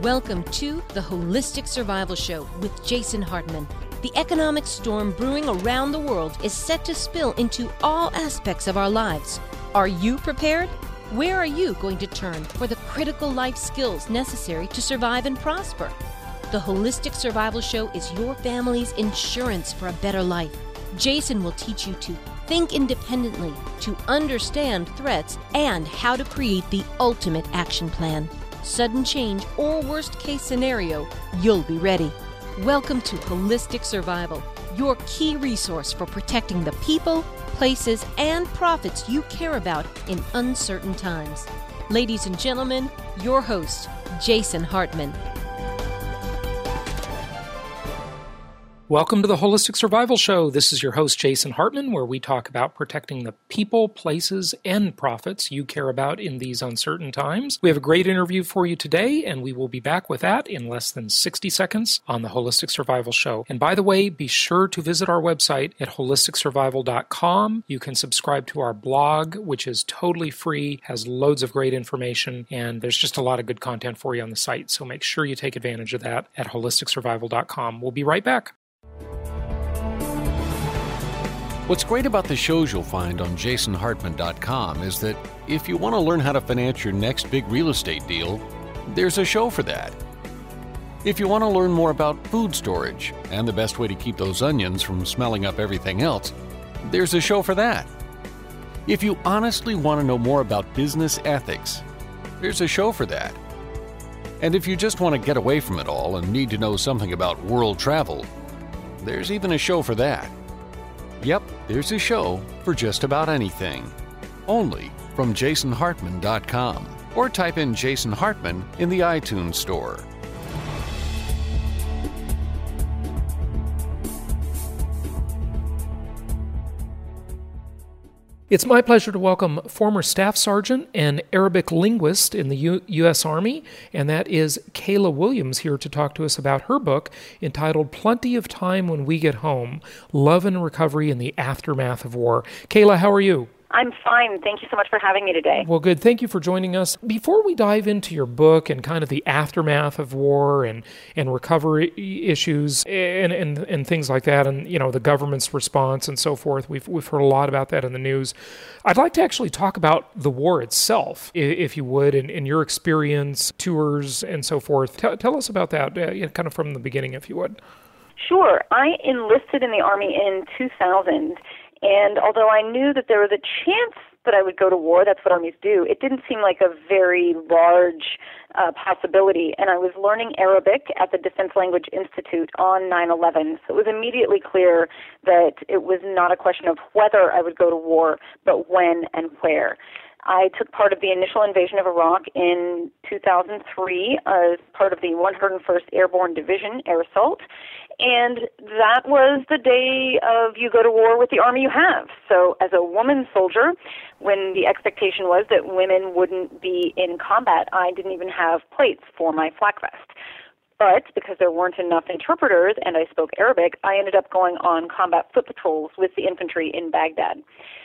Welcome to the Holistic Survival Show with Jason Hartman. The economic storm brewing around the world is set to spill into all aspects of our lives. Are you prepared? Where are you going to turn for the critical life skills necessary to survive and prosper? The Holistic Survival Show is your family's insurance for a better life. Jason will teach you to think independently, to understand threats, and how to create the ultimate action plan. Sudden change or worst case scenario, you'll be ready. Welcome to Holistic Survival, your key resource for protecting the people, places, and profits you care about in uncertain times. Ladies and gentlemen, your host, Jason Hartman. Welcome to the Holistic Survival Show. This is your host, Jason Hartman, where we talk about protecting the people, places, and profits you care about in these uncertain times. We have a great interview for you today, and we will be back with that in less than 60 seconds on the Holistic Survival Show. And by the way, be sure to visit our website at holisticsurvival.com. You can subscribe to our blog, which is totally free, has loads of great information, and there's just a lot of good content for you on the site. So make sure you take advantage of that at holisticsurvival.com. We'll be right back. What's great about the shows you'll find on jasonhartman.com is that if you want to learn how to finance your next big real estate deal, there's a show for that. If you want to learn more about food storage and the best way to keep those onions from smelling up everything else, there's a show for that. If you honestly want to know more about business ethics, there's a show for that. And if you just want to get away from it all and need to know something about world travel, there's even a show for that. Yep, there's a show for just about anything. Only from jasonhartman.com, or type in Jason Hartman in the iTunes store. It's my pleasure to welcome former Staff Sergeant and Arabic linguist in the U.S. Army, and that is Kayla Williams, here to talk to us about her book entitled Plenty of Time When We Get Home, Love and Recovery in the Aftermath of War. Kayla, how are you? I'm fine. Thank you so much for having me today. Well, good. Thank you for joining us. Before we dive into your book and kind of the aftermath of war and recovery issues and things like that, and the government's response and so forth, we've heard a lot about that in the news. I'd like to actually talk about the war itself, if you would, and your experience, tours, and so forth. Tell us about that, kind of from the beginning, if you would. Sure. I enlisted in the Army in 2000. And although I knew that there was a chance that I would go to war, that's what armies do, it didn't seem like a very large possibility. And I was learning Arabic at the Defense Language Institute on 9/11. So it was immediately clear that it was not a question of whether I would go to war, but when and where. I took part of the initial invasion of Iraq in 2003 as part of the 101st Airborne Division Air Assault, and that was the day of you go to war with the army you have. So as a woman soldier, when the expectation was that women wouldn't be in combat, I didn't even have plates for my flak vest. But because there weren't enough interpreters and I spoke Arabic, I ended up going on combat foot patrols with the infantry in Baghdad.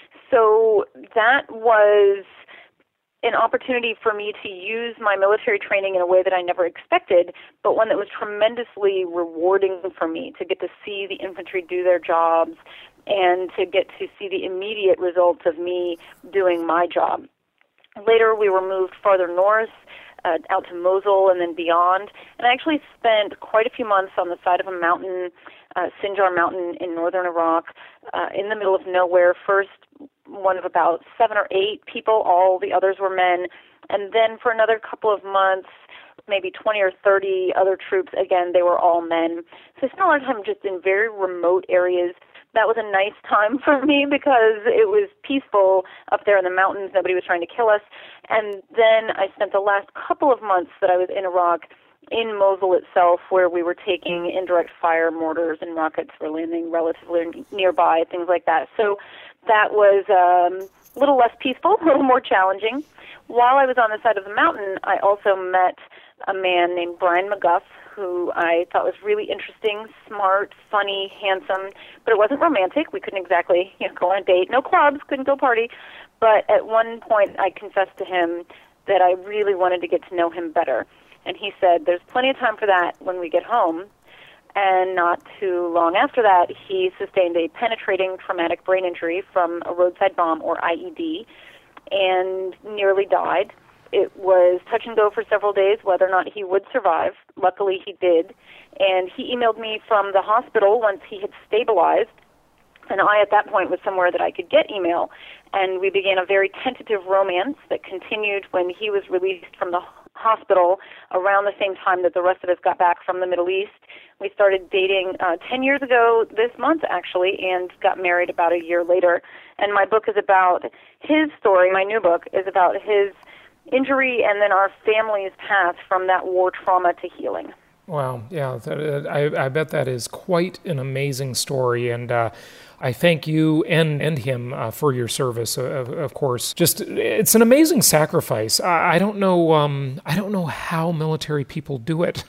So that was an opportunity for me to use my military training in a way that I never expected, but one that was tremendously rewarding for me, to get to see the infantry do their jobs and to get to see the immediate results of me doing my job. Later, we were moved farther north, out to Mosul and then beyond, and I actually spent quite a few months on the side of a mountain, Sinjar Mountain in northern Iraq, in the middle of nowhere. First, one of about 7 or 8 people, all the others were men, and then for another couple of months, maybe 20 or 30 other troops, again, they were all men. So I spent a lot of time just in very remote areas. That was a nice time for me because it was peaceful up there in the mountains. Nobody was trying to kill us. And then I spent the last couple of months that I was in Iraq in Mosul itself, where we were taking indirect fire mortars and rockets were landing relatively nearby, things like that. So that was a little less peaceful, a little more challenging. While I was on the side of the mountain, I also met a man named Brian McGuff, who I thought was really interesting, smart, funny, handsome, but it wasn't romantic. We couldn't exactly, go on a date. No clubs, couldn't go party. But at one point, I confessed to him that I really wanted to get to know him better. And he said, there's plenty of time for that when we get home. And not too long after that, he sustained a penetrating traumatic brain injury from a roadside bomb, or IED, and nearly died. It was touch and go for several days whether or not he would survive. Luckily, he did. And he emailed me from the hospital once he had stabilized. And I, at that point, was somewhere that I could get email. And we began a very tentative romance that continued when he was released from the hospital around the same time that the rest of us got back from the Middle East. We started dating 10 years ago this month, actually, and got married about a year later. And my book is about his story. My new book is about his injury and then our family's path from that war trauma to healing. Wow, yeah, I bet that is quite an amazing story, and I thank you and him for your service. Of course, just it's an amazing sacrifice. I don't know how military people do it.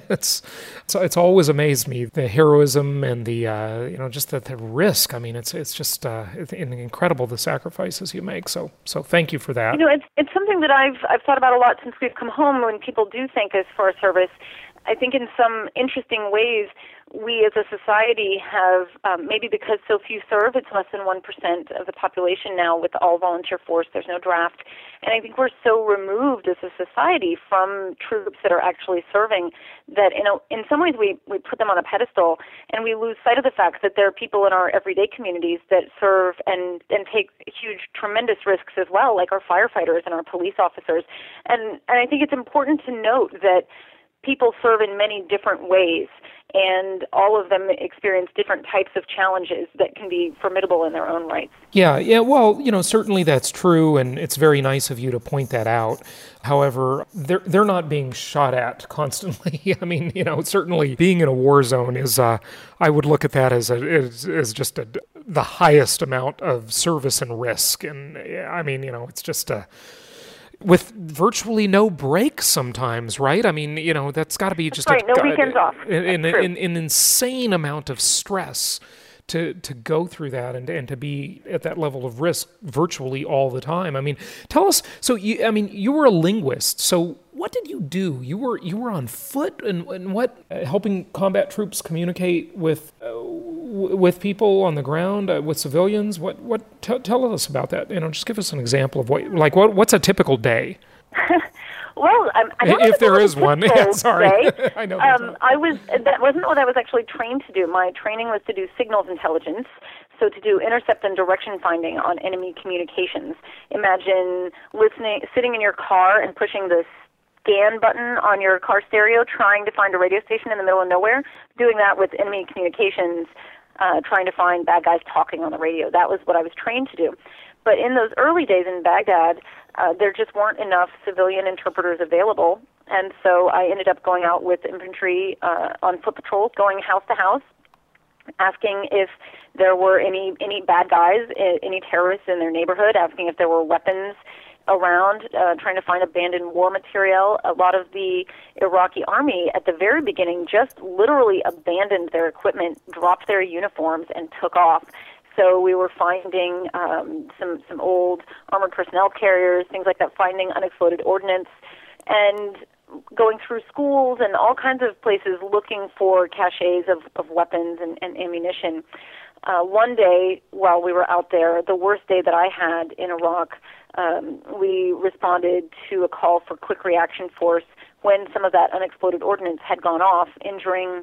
It's always amazed me, the heroism and the just the risk. I mean, it's just it's incredible, the sacrifices you make. So thank you for that. It's something that I've thought about a lot since we've come home. When people do thank us for our service, I think in some interesting ways, we as a society have, maybe because so few serve, it's less than 1% of the population now with the all-volunteer force, there's no draft, and I think we're so removed as a society from troops that are actually serving that in some ways we put them on a pedestal, and we lose sight of the fact that there are people in our everyday communities that serve and take huge, tremendous risks as well, like our firefighters and our police officers. And I think it's important to note that people serve in many different ways, and all of them experience different types of challenges that can be formidable in their own rights. Yeah, well, certainly that's true, and it's very nice of you to point that out. However, they're not being shot at constantly. I mean, certainly being in a war zone is, I would look at that as just the highest amount of service and risk, and I mean, it's just with virtually no breaks sometimes, right? I mean, that's got to be just right. No weekends off. An insane amount of stress to go through that and to be at that level of risk virtually all the time. I mean, tell us. So you were a linguist. So what did you do? You were on foot and what, helping combat troops communicate with people on the ground, with civilians. What? Tell us about that. Just give us an example of what's a typical day. Well, I don't if there is one. Yeah, sorry. I know. That wasn't what I was actually trained to do. My training was to do signals intelligence, so to do intercept and direction finding on enemy communications. Imagine sitting in your car and pushing the scan button on your car stereo, trying to find a radio station in the middle of nowhere, doing that with enemy communications, trying to find bad guys talking on the radio. That was what I was trained to do. But in those early days in Baghdad, there just weren't enough civilian interpreters available, and so I ended up going out with infantry on foot patrols, going house to house, asking if there were any bad guys, any terrorists in their neighborhood, asking if there were weapons around, trying to find abandoned war material. A lot of the Iraqi army at the very beginning just literally abandoned their equipment, dropped their uniforms, and took off. So we were finding some old armored personnel carriers, things like that, finding unexploded ordnance, and going through schools and all kinds of places looking for caches of weapons and ammunition. One day while we were out there, the worst day that I had in Iraq, we responded to a call for quick reaction force when some of that unexploded ordnance had gone off, injuring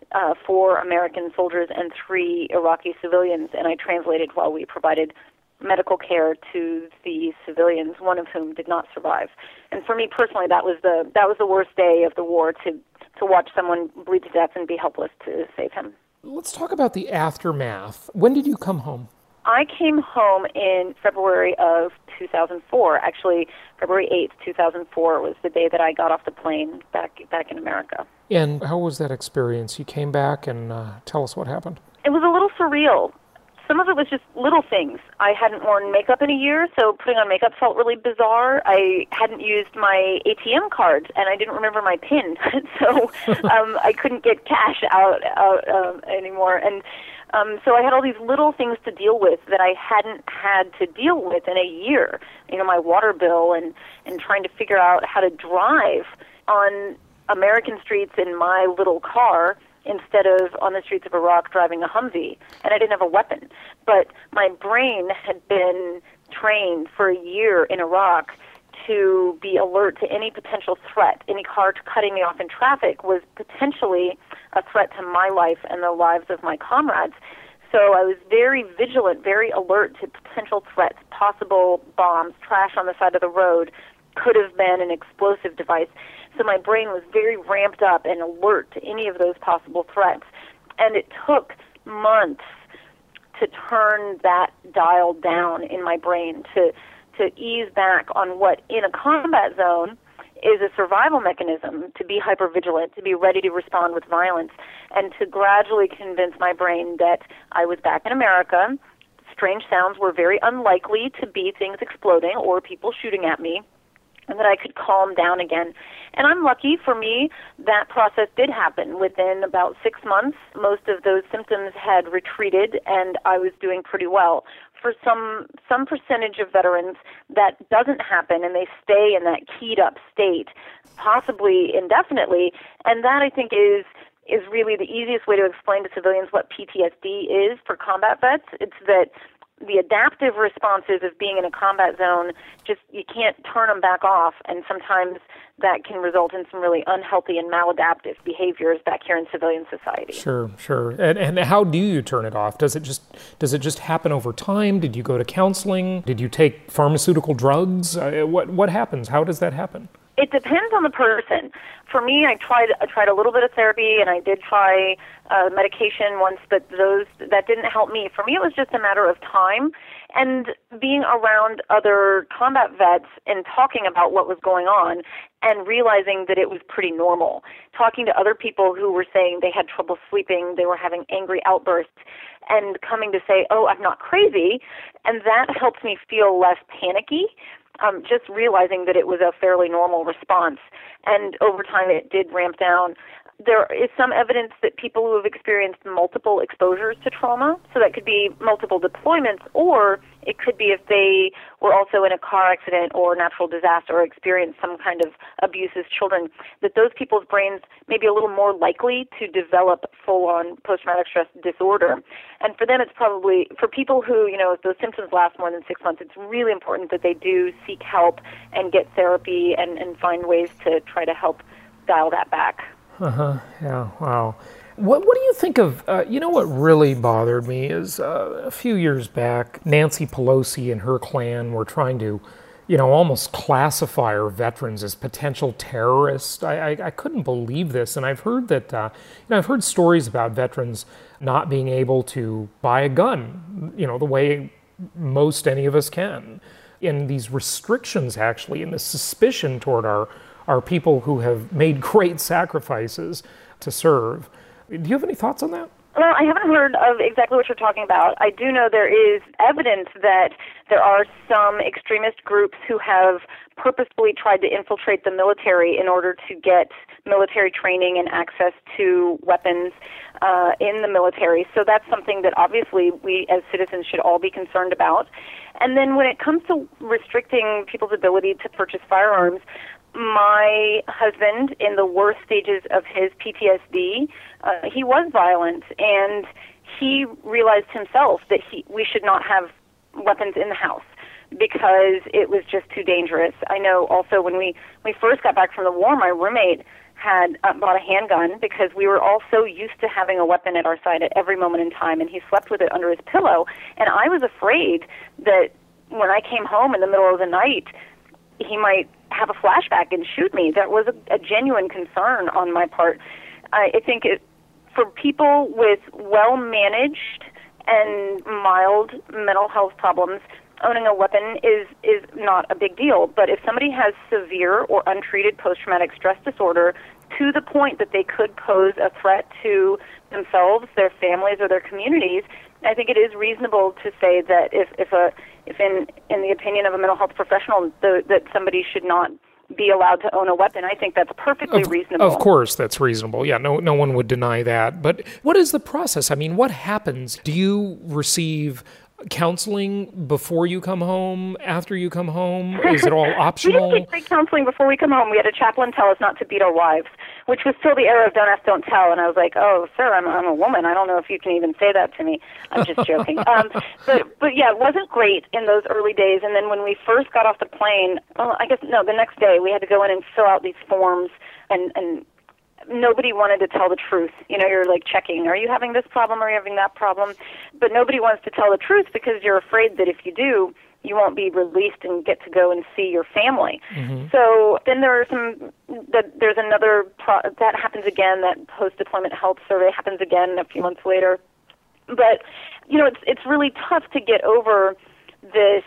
4 American soldiers and 3 Iraqi civilians, and I translated while we provided medical care to the civilians, one of whom did not survive. And for me personally, that was the worst day of the war, to watch someone bleed to death and be helpless to save him. Let's talk about the aftermath. When did you come home? I came home in February of 2004. Actually, February 8th, 2004 was the day that I got off the plane back in America. And how was that experience? You came back, and tell us what happened. It was a little surreal. Some of it was just little things. I hadn't worn makeup in a year, so putting on makeup felt really bizarre. I hadn't used my ATM cards, and I didn't remember my PIN, so I couldn't get cash out anymore. And so I had all these little things to deal with that I hadn't had to deal with in a year. My water bill and trying to figure out how to drive on American streets in my little car instead of on the streets of Iraq driving a Humvee, and I didn't have a weapon. But my brain had been trained for a year in Iraq to be alert to any potential threat. Any car cutting me off in traffic was potentially a threat to my life and the lives of my comrades. So I was very vigilant, very alert to potential threats, possible bombs, trash on the side of the road, could have been an explosive device. So my brain was very ramped up and alert to any of those possible threats. And it took months to turn that dial down in my brain, to ease back on what in a combat zone is a survival mechanism, to be hypervigilant, to be ready to respond with violence, and to gradually convince my brain that I was back in America. Strange sounds were very unlikely to be things exploding or people shooting at me, and that I could calm down again. And I'm lucky. For me, that process did happen. Within about 6 months, most of those symptoms had retreated, and I was doing pretty well. For some percentage of veterans, that doesn't happen, and they stay in that keyed-up state, possibly indefinitely. And that, I think, is really the easiest way to explain to civilians what PTSD is for combat vets. It's that the adaptive responses of being in a combat zone, just you can't turn them back off, and sometimes that can result in some really unhealthy and maladaptive behaviors back here in civilian society. Sure. And how do you turn it off? Does it just happen over time? Did you go to counseling? Did you take pharmaceutical drugs? What happens? How does that happen? It depends on the person. For me, I tried a little bit of therapy, and I did try medication once, but that didn't help me. For me, it was just a matter of time and being around other combat vets and talking about what was going on and realizing that it was pretty normal. Talking to other people who were saying they had trouble sleeping, they were having angry outbursts, and coming to say, oh, I'm not crazy, and that helped me feel less panicky. Just realizing that it was a fairly normal response. And over time, it did ramp down. There is some evidence that people who have experienced multiple exposures to trauma, so that could be multiple deployments, or it could be if they were also in a car accident or natural disaster or experienced some kind of abuse as children, that those people's brains may be a little more likely to develop full-on post-traumatic stress disorder. And for them, it's probably, for people who, if those symptoms last more than 6 months, it's really important that they do seek help and get therapy and find ways to try to help dial that back. Yeah, wow. What do you think of, what really bothered me is a few years back, Nancy Pelosi and her clan were trying to, almost classify our veterans as potential terrorists. I couldn't believe this, and I've heard that, I've heard stories about veterans not being able to buy a gun, the way most any of us can. And these restrictions, actually, and the suspicion toward our people who have made great sacrifices to serve. Do you have any thoughts on that? Well, I haven't heard of exactly what you're talking about. I do know there is evidence that there are some extremist groups who have purposefully tried to infiltrate the military in order to get military training and access to weapons in the military. So that's something that obviously we as citizens should all be concerned about. And then when it comes to restricting people's ability to purchase firearms, my husband, in the worst stages of his PTSD, he was violent, and he realized himself that we should not have weapons in the house because it was just too dangerous. I know also when we first got back from the war, my roommate had bought a handgun because we were all so used to having a weapon at our side at every moment in time, and he slept with it under his pillow. And I was afraid that when I came home in the middle of the night, he might have a flashback and shoot me. That was a genuine concern on my part. I think for people with well-managed and mild mental health problems, owning a weapon is not a big deal. But if somebody has severe or untreated post-traumatic stress disorder to the point that they could pose a threat to themselves, their families, or their communities, I think it is reasonable to say that if in the opinion of a mental health professional, that somebody should not be allowed to own a weapon, I think that's perfectly reasonable. Of course, that's reasonable. Yeah, no one would deny that. But what is the process? I mean, what happens? Do you receive counseling before you come home, after you come home? Is it all optional? We didn't get great counseling before we come home. We had a chaplain tell us not to beat our wives, which was still the era of don't ask, don't tell. And I was like, oh, sir, I'm a woman. I don't know if you can even say that to me. I'm just joking. But yeah, it wasn't great in those early days. And then when we first got off the plane, the next day we had to go in and fill out these forms, and nobody wanted to tell the truth. You're like checking, are you having this problem? Are you having that problem? But nobody wants to tell the truth because you're afraid that if you do, you won't be released and get to go and see your family. Mm-hmm. So then there's another, that happens again, that post-deployment health survey happens again a few months later. But, it's really tough to get over this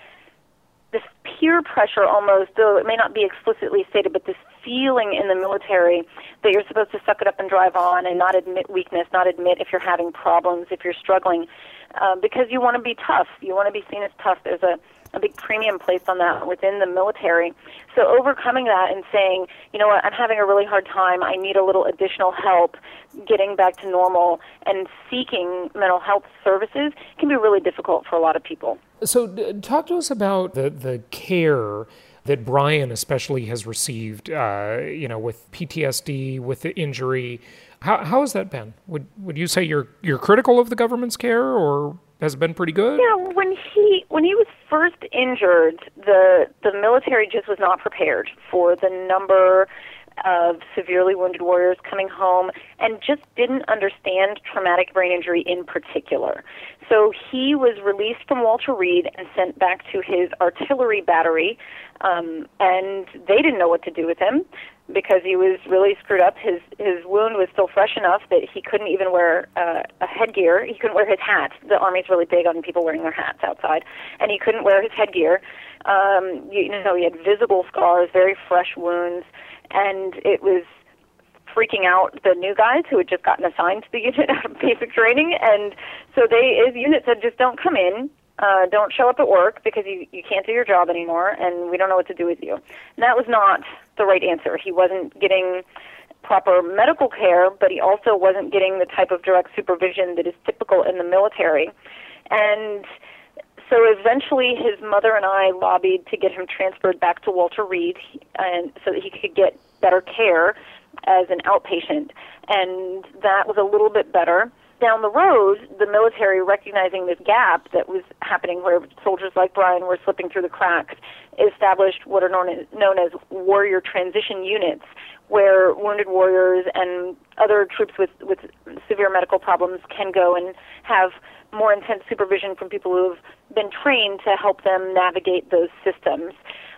peer pressure almost, though it may not be explicitly stated, but this feeling in the military that you're supposed to suck it up and drive on and not admit weakness, not admit if you're having problems, if you're struggling, because you want to be tough. You want to be seen as tough. There's a big premium placed on that within the military. So overcoming that and saying, you know what, I'm having a really hard time. I need a little additional help getting back to normal and seeking mental health services can be really difficult for a lot of people. So talk to us about the care that Brian especially has received, with PTSD, with the injury. How has that been? Would you say you're critical of the government's care, or has it been pretty good? Yeah, when he was first injured, the military just was not prepared for the number of severely wounded warriors coming home and just didn't understand traumatic brain injury in particular. So he was released from Walter Reed and sent back to his artillery battery, and they didn't know what to do with him because he was really screwed up. His wound was still fresh enough that he couldn't even wear a headgear. He couldn't wear his hat. The Army's really big on people wearing their hats outside, and he couldn't wear his headgear. He had visible scars, very fresh wounds, and it was freaking out the new guys who had just gotten assigned to the unit out of basic training. And so his unit said, just don't come in, don't show up at work because you can't do your job anymore, and we don't know what to do with you. And that was not the right answer. He wasn't getting proper medical care, but he also wasn't getting the type of direct supervision that is typical in the military. And so eventually his mother and I lobbied to get him transferred back to Walter Reed and so that he could get better care as an outpatient. And that was a little bit better. Down the road, the military, recognizing this gap that was happening where soldiers like Brian were slipping through the cracks, established what are known as warrior transition units, where wounded warriors and other troops with severe medical problems can go and have more intense supervision from people who have been trained to help them navigate those systems.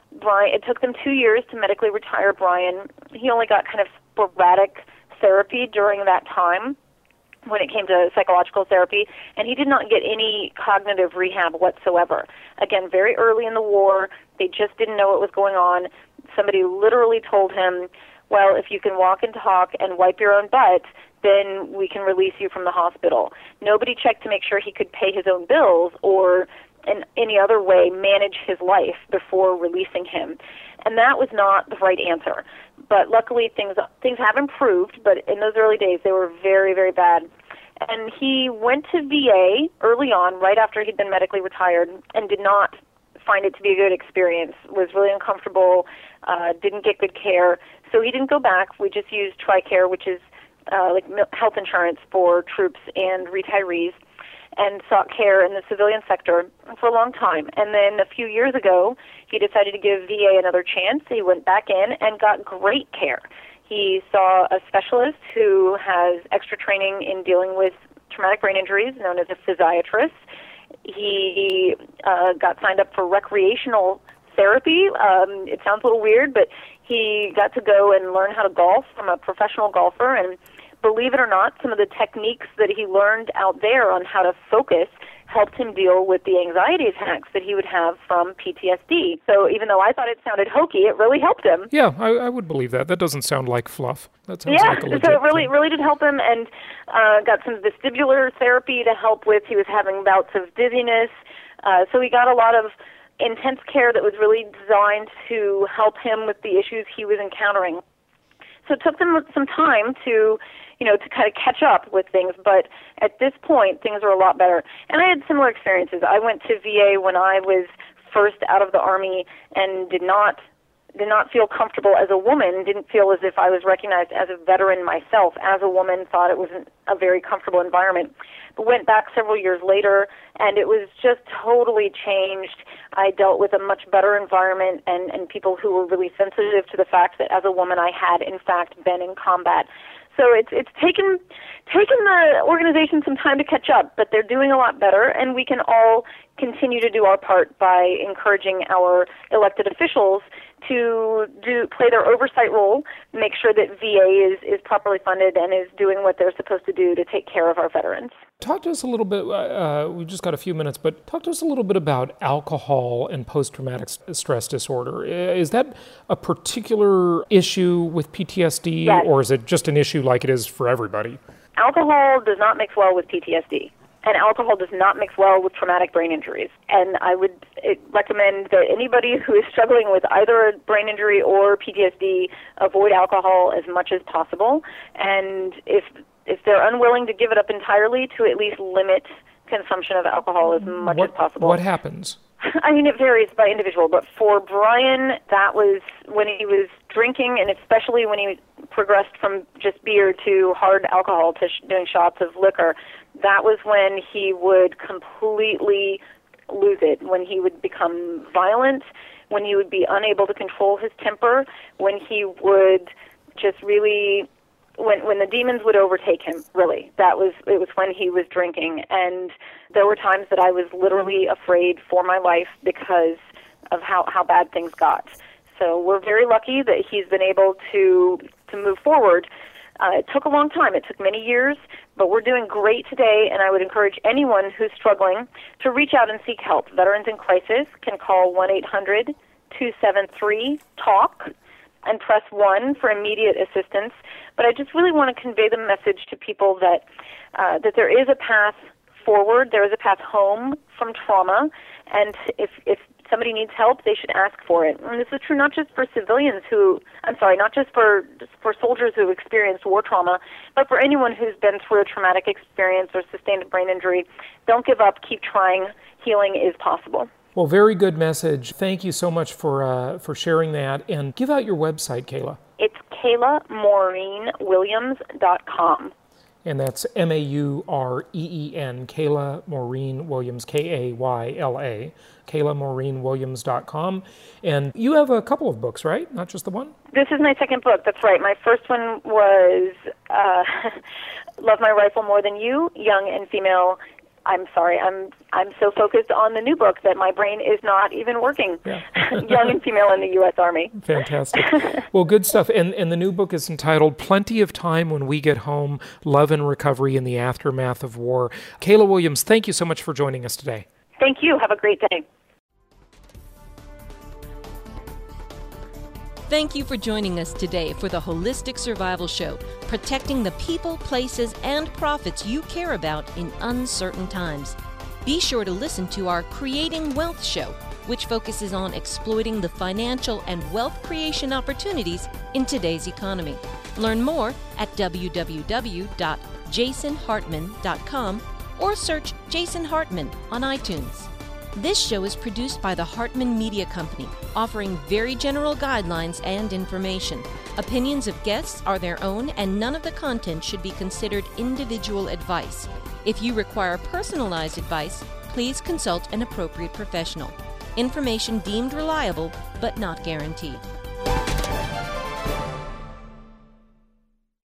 It took them 2 years to medically retire Brian. He only got kind of sporadic therapy during that time when it came to psychological therapy, and he did not get any cognitive rehab whatsoever. Again, very early in the war, they just didn't know what was going on. Somebody literally told him, well, if you can walk and talk and wipe your own butt, then we can release you from the hospital. Nobody checked to make sure he could pay his own bills or in any other way manage his life before releasing him. And that was not the right answer. But luckily things have improved, but in those early days they were very, very bad. And he went to VA early on, right after he'd been medically retired, and did not find it to be a good experience, was really uncomfortable, didn't get good care. So he didn't go back. We just used TRICARE, which is like health insurance for troops and retirees, and sought care in the civilian sector for a long time. And then a few years ago, he decided to give VA another chance. He went back in and got great care. He saw a specialist who has extra training in dealing with traumatic brain injuries, known as a physiatrist. He got signed up for recreational therapy. It sounds a little weird, but he got to go and learn how to golf from a professional golfer, and believe it or not, some of the techniques that he learned out there on how to focus helped him deal with the anxiety attacks that he would have from PTSD. So even though I thought it sounded hokey, it really helped him. Yeah, I would believe that. That doesn't sound like fluff. That sounds like a legit so it really did help him, and got some vestibular therapy to help with. He was having bouts of dizziness. So he got a lot of intense care that was really designed to help him with the issues he was encountering. So it took them some time to kind of catch up with things, but at this point, things are a lot better. And I had similar experiences. I went to VA when I was first out of the Army and did not feel comfortable as a woman, didn't feel as if I was recognized as a veteran myself as a woman, thought it wasn't a very comfortable environment. But went back several years later, and it was just totally changed. I dealt with a much better environment and people who were really sensitive to the fact that as a woman I had, in fact, been in combat. So it's taken the organization some time to catch up, but they're doing a lot better, and we can all continue to do our part by encouraging our elected officials to play their oversight role, make sure that VA is properly funded and is doing what they're supposed to do to take care of our veterans. Talk to us a little bit, we've just got a few minutes, but talk to us a little bit about alcohol and post-traumatic stress disorder. Is that a particular issue with PTSD, Yes. Or is it just an issue like it is for everybody? Alcohol does not mix well with PTSD, and alcohol does not mix well with traumatic brain injuries. And I would recommend that anybody who is struggling with either a brain injury or PTSD avoid alcohol as much as possible. And if they're unwilling to give it up entirely, to at least limit consumption of alcohol as much as possible. What happens? I mean, it varies by individual, but for Brian, that was when he was drinking, and especially when he progressed from just beer to hard alcohol to doing shots of liquor. That was when he would completely lose it, when he would become violent, when he would be unable to control his temper, when he would just really... When the demons would overtake him, really, it was when he was drinking. And there were times that I was literally afraid for my life because of how bad things got. So we're very lucky that he's been able to move forward. It took a long time. It took many years, but we're doing great today, and I would encourage anyone who's struggling to reach out and seek help. Veterans in Crisis can call 1-800-273-TALK. and press 1 for immediate assistance. But I just really want to convey the message to people that there is a path forward, there is a path home from trauma, and if somebody needs help, they should ask for it. And this is true not just for civilians not just for soldiers who have experienced war trauma, but for anyone who's been through a traumatic experience or sustained a brain injury. Don't give up, keep trying. Healing is possible. Well, very good message. Thank you so much for sharing that. And give out your website, Kayla. It's KaylaMaureenWilliams.com. And that's MAUREEN, Kayla Maureen Williams, KAYLA, KaylaMaureenWilliams.com. And you have a couple of books, right? Not just the one? This is my second book, that's right. My first one was Love My Rifle More Than You, Young and Female. I'm sorry, I'm so focused on the new book that my brain is not even working. Yeah. Young and Female in the U.S. Army. Fantastic. Well, good stuff. And the new book is entitled Plenty of Time When We Get Home, Love and Recovery in the Aftermath of War. Kayla Williams, thank you so much for joining us today. Thank you. Have a great day. Thank you for joining us today for the Holistic Survival Show, protecting the people, places, and profits you care about in uncertain times. Be sure to listen to our Creating Wealth Show, which focuses on exploiting the financial and wealth creation opportunities in today's economy. Learn more at www.jasonhartman.com or search Jason Hartman on iTunes. This show is produced by the Hartman Media Company, offering very general guidelines and information. Opinions of guests are their own, and none of the content should be considered individual advice. If you require personalized advice, please consult an appropriate professional. Information deemed reliable, but not guaranteed.